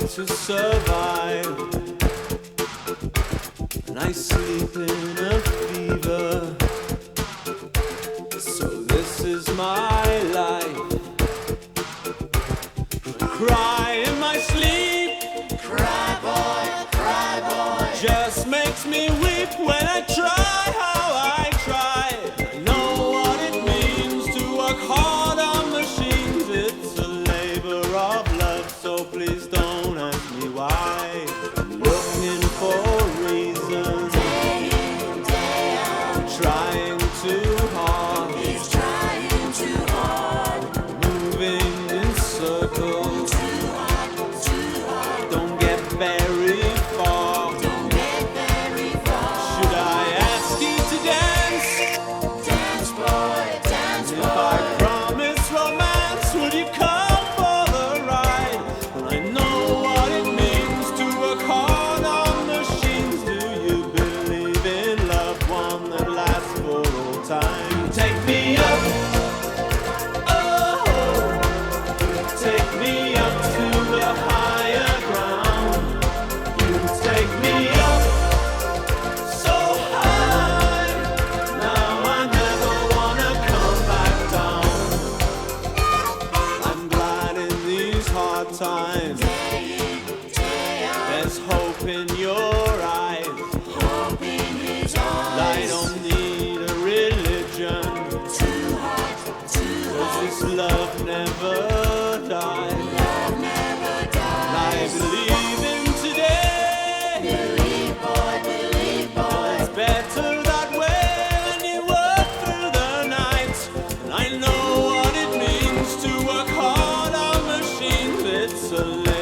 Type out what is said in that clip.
to survive, and I sleep in a fever. So this is my life. I cry in my sleep. Cry boy, just makes me weep when I try how I try. I know what it means to work hard on machines. It's a labor of love, so please don't ask me why. I'm looking for reasons, Day in, day out, trying too hard, he's trying too hard. moving in circles, Too hard, don't get very far. don't get very far. Should I ask you to dance? Dance boy, dance If I boy. promise romance, would you come for the ride? And I know what it means to work hard on machines. Do you believe in love, one that lasts for all time? Take me up, oh, take me up to a higher ground. You take me up so high. Now I never wanna come back down. I'm glad in these hard times Day in, day out, there's hope in your eyes. hope in his I eyes. don't need a religion, Too hot, 'cause this love never dies. love never I dies. believe in today. Believe boy, It's better that way when you work through the night. And I know what it means to work hard on machines. It's a